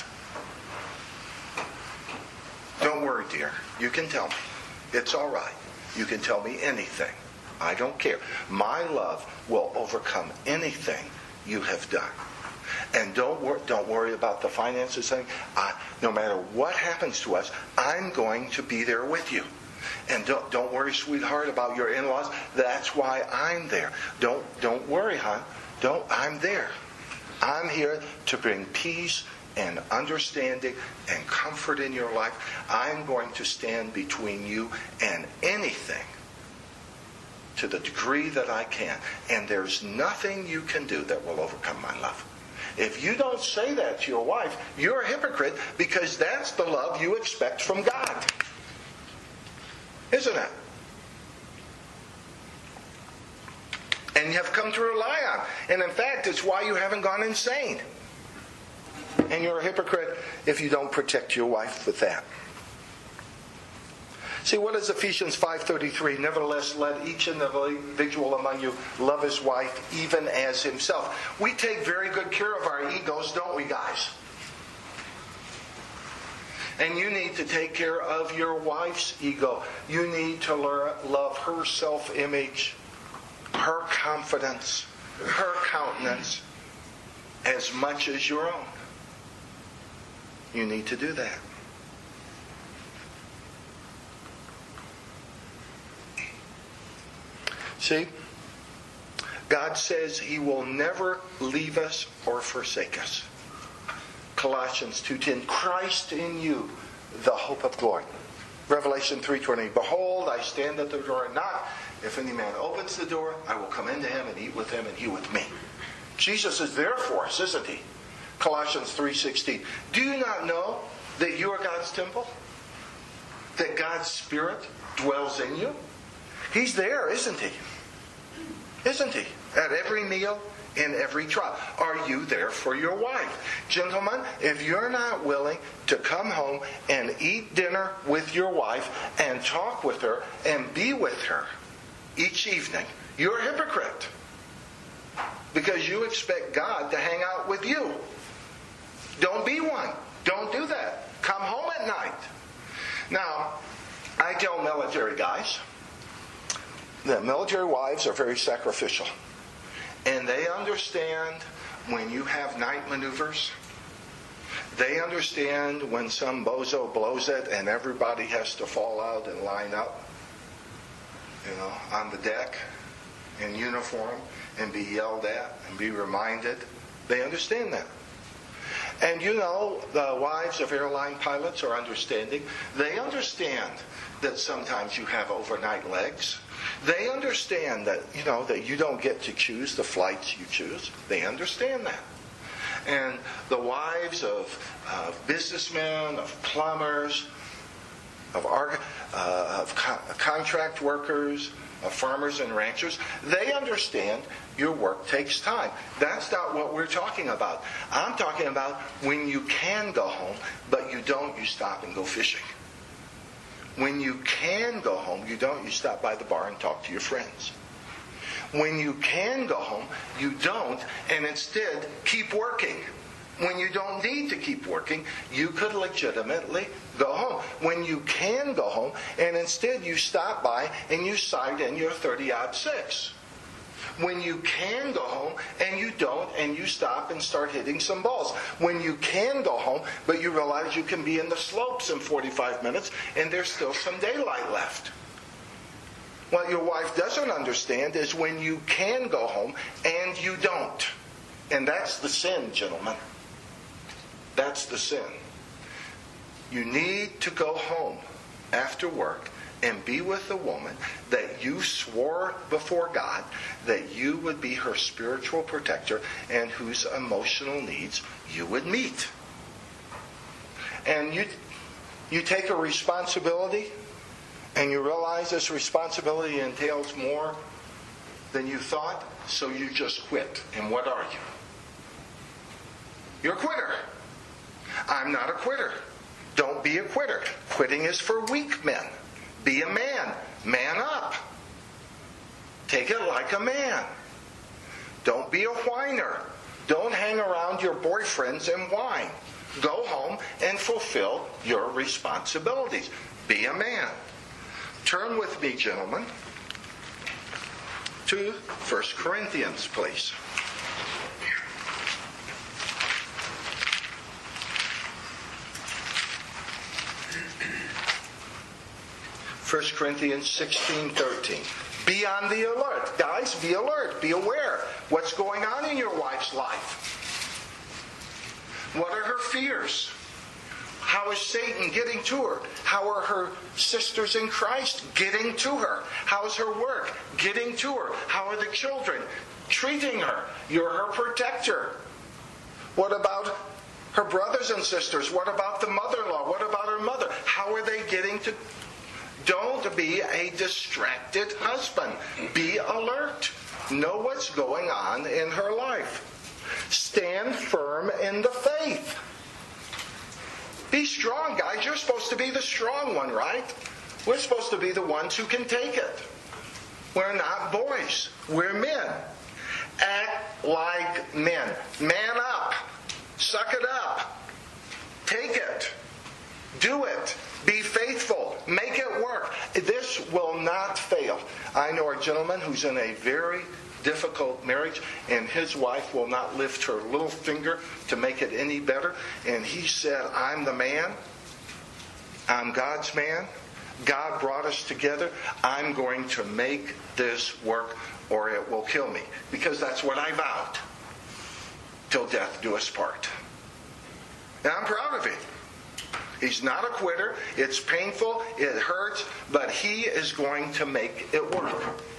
Don't worry, dear. You can tell me. It's all right. You can tell me anything. I don't care. My love will overcome anything you have done. And don't wor- don't worry about the finances thing. I, no matter what happens to us, I'm going to be there with you. And don't don't worry, sweetheart, about your in-laws. That's why I'm there. Don't don't worry, hon. Don't. I'm there. I'm here to bring peace and understanding and comfort in your life. I'm going to stand between you and anything to the degree that I can. And there's nothing you can do that will overcome my love. If you don't say that to your wife, you're a hypocrite, because that's the love you expect from God. Isn't it? and you have come to rely on. And in fact, it's why you haven't gone insane. And you're a hypocrite if you don't protect your wife with that. See, what is Ephesians five thirty-three? Nevertheless, let each individual among you love his wife even as himself. We take very good care of our egos, don't we, guys? And you need to take care of your wife's ego. You need to learn, love her self-image, her confidence, her countenance, as much as your own. You need to do that. See, God says He will never leave us or forsake us. Colossians two ten, Christ in you, the hope of glory. Revelation three twenty, behold, I stand at the door and knock. If any man opens the door, I will come into him and eat with him and he with me. Jesus is there for us, isn't He? Colossians three sixteen, do you not know that you are God's temple? That God's Spirit dwells in you? He's there, isn't He? Isn't He? At every meal, in every trial. Are you there for your wife? Gentlemen, if you're not willing to come home and eat dinner with your wife and talk with her and be with her each evening, you're a hypocrite. Because you expect God to hang out with you. Don't be one. Don't do that. Come home at night. Now, I tell military guys that military wives are very sacrificial. And they understand when you have night maneuvers. They understand when some bozo blows it and everybody has to fall out and line up, you know, on the deck in uniform and be yelled at and be reminded. They understand that. And you know, the wives of airline pilots are understanding. They understand that sometimes you have overnight legs. They understand that, you know, that you don't get to choose the flights you choose. They understand that. And the wives of, of businessmen, of plumbers, of, our, uh, of co- contract workers, of farmers and ranchers, they understand your work takes time. That's not what we're talking about. I'm talking about when you can go home, but you don't, you stop and go fishing. When you can go home, you don't, you stop by the bar and talk to your friends. When you can go home, you don't, and instead keep working. When you don't need to keep working, you could legitimately go home. When you can go home, and instead you stop by and you sight in your thirty-aught six. When you can go home and you don't, and you stop and start hitting some balls. When you can go home, but you realize you can be in the slopes in forty-five minutes and there's still some daylight left. What your wife doesn't understand is when you can go home and you don't. And that's the sin, gentlemen. That's the sin. You need to go home after work and be with a woman that you swore before God that you would be her spiritual protector and whose emotional needs you would meet. And you, you take a responsibility and you realize this responsibility entails more than you thought, so you just quit. And what are you? You're a quitter. I'm not a quitter. Don't be a quitter. Quitting is for weak men. Be a man. Man up. Take it like a man. Don't be a whiner. Don't hang around your boyfriends and whine. Go home and fulfill your responsibilities. Be a man. Turn with me, gentlemen, to First Corinthians, please. First Corinthians sixteen thirteen. Be on the alert. Guys, be alert. Be aware. What's going on in your wife's life? What are her fears? How is Satan getting to her? How are her sisters in Christ getting to her? How is her work getting to her? How are the children treating her? You're her protector. What about her brothers and sisters? What about the mother-in-law? What about her mother? How are they getting to... Don't be a distracted husband. Be alert. Know what's going on in her life. Stand firm in the faith. Be strong, guys. You're supposed to be the strong one, right? We're supposed to be the ones who can take it. We're not boys. We're men. Act like men. Man up. Suck it up. Take it. Do it. Be faithful. Make it work. This will not fail. I know a gentleman who's in a very difficult marriage, and his wife will not lift her little finger to make it any better. And he said, I'm the man. I'm God's man. God brought us together. I'm going to make this work or it will kill me. Because that's what I vowed. Till death do us part. And I'm proud of him. He's not a quitter. It's painful. It hurts. But he is going to make it work.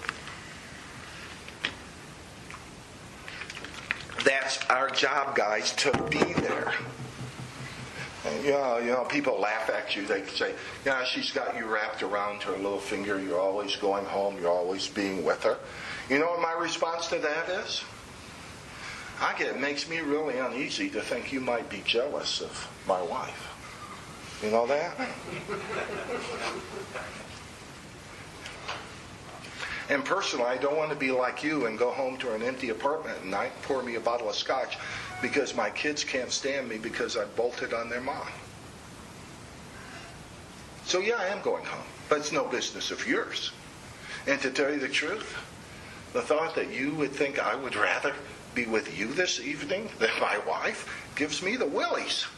That's our job, guys, to be there. And, you know, you know, people laugh at you. They say, yeah, she's got you wrapped around her little finger. You're always going home. You're always being with her. You know what my response to that is? I get, it makes me really uneasy to think you might be jealous of my wife. You know that? And personally, I don't want to be like you and go home to an empty apartment at night and pour me a bottle of scotch because my kids can't stand me because I bolted on their mom. So yeah, I am going home, but it's no business of yours. And to tell you the truth, the thought that you would think I would rather be with you this evening than my wife gives me the willies.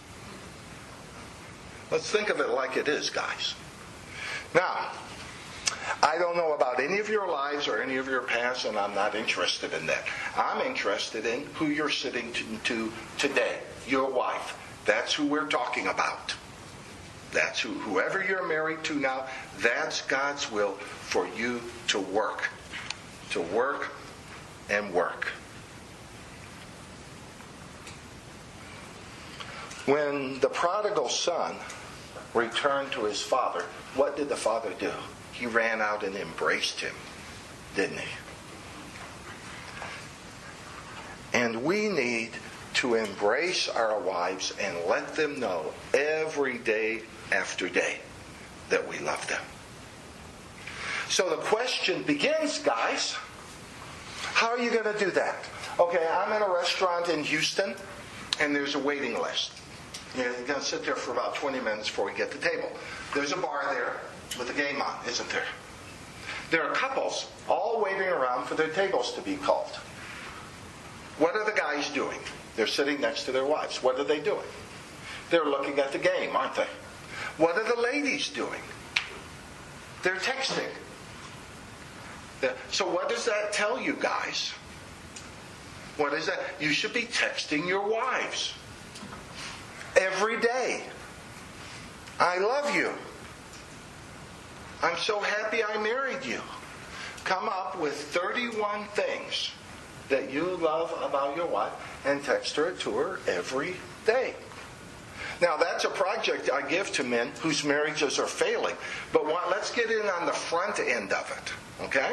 Let's think of it like it is, guys. Now, I don't know about any of your lives or any of your past, and I'm not interested in that. I'm interested in who you're sitting to, to today, your wife. That's who we're talking about. That's who, whoever you're married to now, that's God's will for you to work. To work and work. When the prodigal son returned to his father, what did the father do? He ran out and embraced him, didn't he? And we need to embrace our wives and let them know every day after day that we love them. So the question begins, guys, how are you going to do that? Okay, I'm in a restaurant in Houston, and there's a waiting list. You're going to sit there for about twenty minutes before we get the table. There's a bar there with a game on, isn't there? There are couples all waiting around for their tables to be called. What are the guys doing? They're sitting next to their wives. What are they doing? They're looking at the game, aren't they? What are the ladies doing? They're texting. So what does that tell you, guys? What is that? You should be texting your wives every day. I love you. I'm so happy I married you. Come up with thirty-one things that you love about your wife and text her to her every day. Now, that's a project I give to men whose marriages are failing. But what, let's get in on the front end of it. Okay?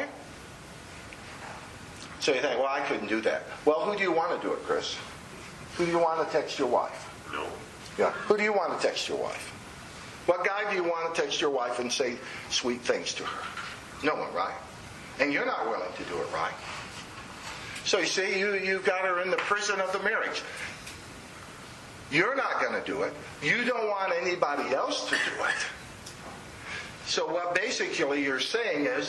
So you think, well, I couldn't do that. Well, who do you want to do it, Chris? Who do you want to text your wife? No. Yeah. Who do you want to text your wife? What guy do you want to text your wife and say sweet things to her? No one, right? And you're not willing to do it, right? So you see, you, you got her in the prison of the marriage. You're not going to do it. You don't want anybody else to do it. So what basically you're saying is,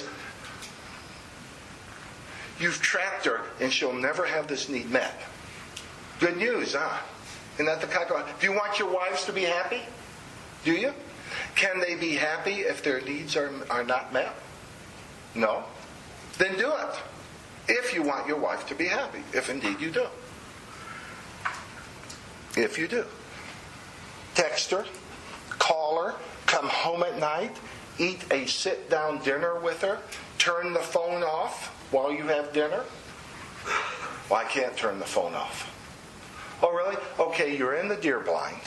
you've trapped her and she'll never have this need met. Good news, huh? Isn't that the kind of... Do you want your wives to be happy? Do you? Can they be happy if their needs are, are not met? No? Then do it. If you want your wife to be happy. If indeed you do. If you do. Text her. Call her. Come home at night. Eat a sit-down dinner with her. Turn the phone off while you have dinner. Well, I can't turn the phone off. Oh, really? Okay, you're in the deer blind.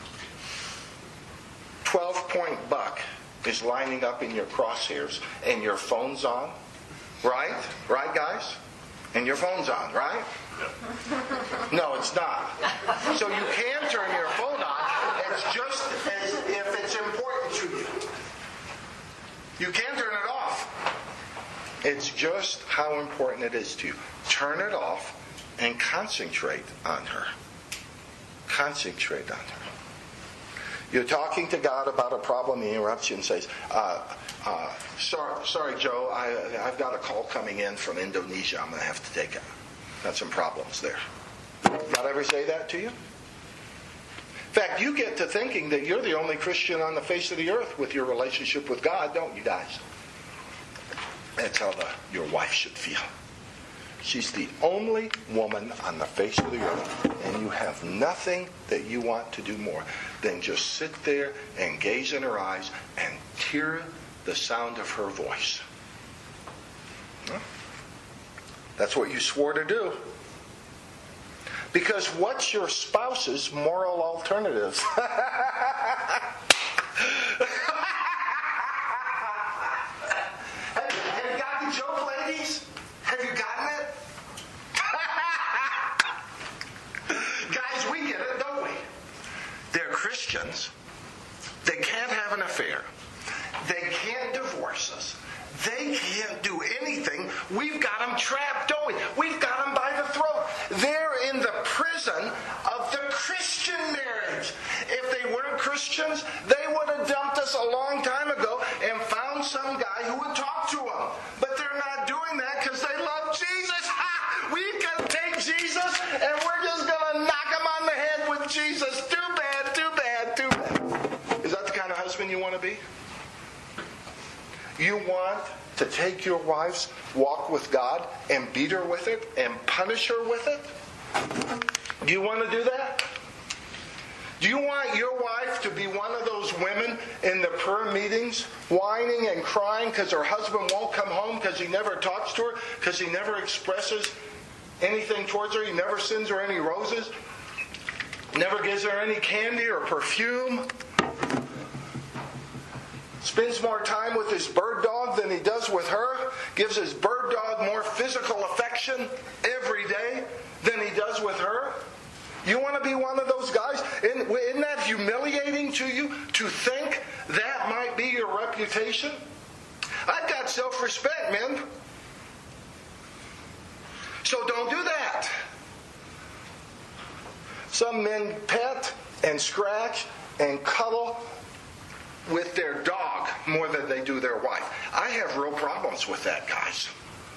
twelve-point buck is lining up in your crosshairs and your phone's on. Right? Right, guys? And your phone's on, right? No, it's not. So you can turn your phone on. It's just as if it's important to you. You can turn it off. It's just how important it is to you. Turn it off and concentrate on her. Concentrate on her. You're talking to God about a problem, he interrupts you and says, uh, uh, sorry, sorry, Joe, I, I've got a call coming in from Indonesia. I'm going to have to take it. Got some problems there. God ever say that to you? In fact, you get to thinking that you're the only Christian on the face of the earth with your relationship with God, don't you guys? That's how the, your wife should feel. She's the only woman on the face of the earth, and you have nothing that you want to do more than just sit there and gaze in her eyes and hear the sound of her voice. Huh? That's what you swore to do. Because what's your spouse's moral alternatives? have, have you got the joke, ladies? Have you gotten it? Guys, we get it, don't we? They're Christians. They can't have an affair. They can't divorce us. They can't do anything. We've got them trapped, don't we? We've got them by the throat. They're in the prison of the Christian marriage. If they weren't Christians, they would have dumped us a long time ago and found some guy who would talk to them. But they're not doing that because they love Jesus. Ha! We can take Jesus and we're just going to knock him on the head with Jesus. Too bad, too bad, too bad. Is that the kind of husband you want to be? You want to take your wife's walk with God and beat her with it and punish her with it? Do you want to do that? Do you want your wife to be one of those women in the prayer meetings whining and crying because her husband won't come home because he never talks to her, because he never expresses anything towards her, he never sends her any roses, never gives her any candy or perfume, spends more time with his bird dog than he does with her, gives his bird dog more physical affection every day than he does with her? You want to be one of those guys? Isn't, isn't that humiliating to you to think that might be your reputation? I've got self-respect, men. So don't do that. Some men pet and scratch and cuddle with their dog more than they do their wife. I have real problems with that, guys.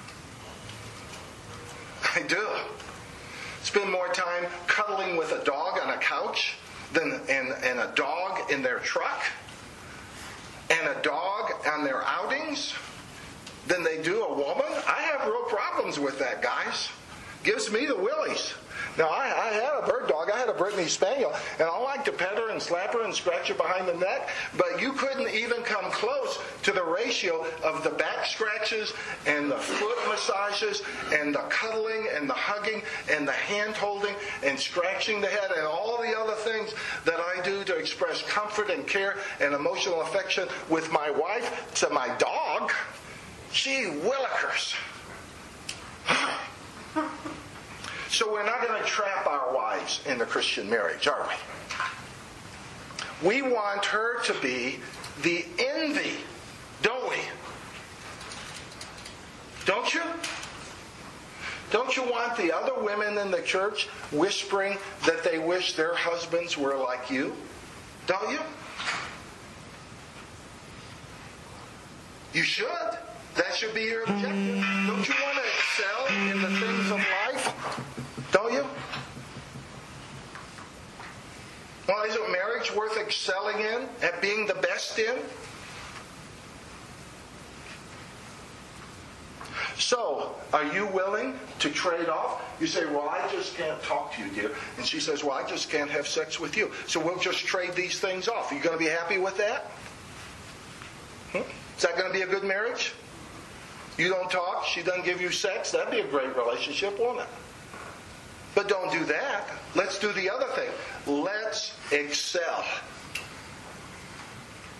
I do. Spend more time cuddling with a dog on a couch than and, and a dog in their truck and a dog on their outings than they do a woman. I have real problems with that, guys. Gives me the willies. Now, I, I had a bird dog. I had a Brittany Spaniel, and I like to pet her and slap her and scratch her behind the neck, but you couldn't even come close to the ratio of the back scratches and the foot massages and the cuddling and the hugging and the hand holding and scratching the head and all the other things that I do to express comfort and care and emotional affection with my wife to my dog. Gee willikers. So we're not going to trap our wives in the Christian marriage, are we? We want her to be the envy, don't we? Don't you? Don't you want the other women in the church whispering that they wish their husbands were like you? Don't you? You should. That should be your objective. Don't you want to excel in the things of life? Don't you? Well, isn't marriage worth excelling in, at being the best in? So, are you willing to trade off? You say, well, I just can't talk to you, dear. And she says, well, I just can't have sex with you. So we'll just trade these things off. Are you going to be happy with that? Hmm? Is that going to be a good marriage? You don't talk, she doesn't give you sex. That'd be a great relationship, won't it? But don't do that. Let's do the other thing. Let's excel.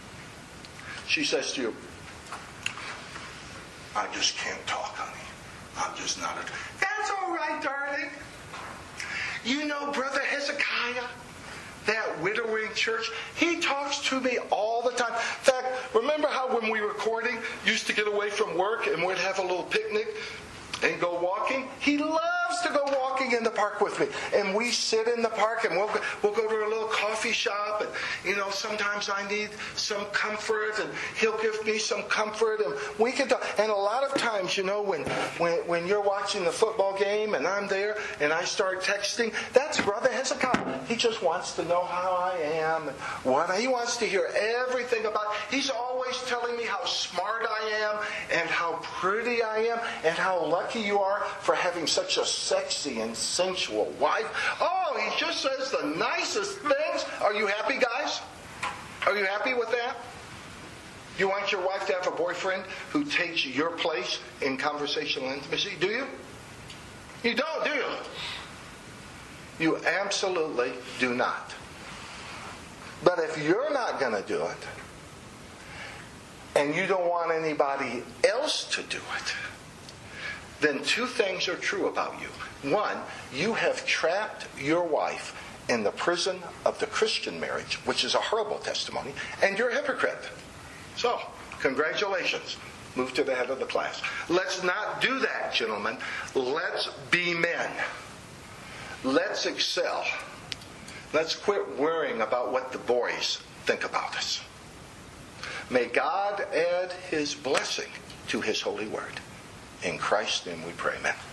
She says to you, I just can't talk, honey. I'm just not a... That's all right, darling. You know, Brother Hezekiah, that widowing church, he talks to me all the time. In fact, remember how when we were courting, used to get away from work and we'd have a little picnic and go walking? He loves to go walking in the park with me. And we sit in the park and we'll go, we'll go to a little coffee shop. And, you know, sometimes I need some comfort and he'll give me some comfort. And we can talk. And a lot of times, you know, when, when, when you're watching the football game and I'm there and I start texting, that's Brother Hezekiah. He just wants to know how I am and what he wants to hear everything about. He's always telling me how smart I am and how pretty I am and how lucky you are for having such a sexy and sensual wife. Oh, he just says the nicest things. Are you happy, guys? Are you happy with that? You want your wife to have a boyfriend who takes your place in conversational intimacy? Do you? You don't, do you? You absolutely do not. But if you're not going to do it, and you don't want anybody else to do it, then two things are true about you. One, you have trapped your wife in the prison of the Christian marriage, which is a horrible testimony, and you're a hypocrite. So, congratulations. Move to the head of the class. Let's not do that, gentlemen. Let's be men. Let's excel. Let's quit worrying about what the boys think about us. May God add His blessing to His holy word. In Christ's name we pray, amen.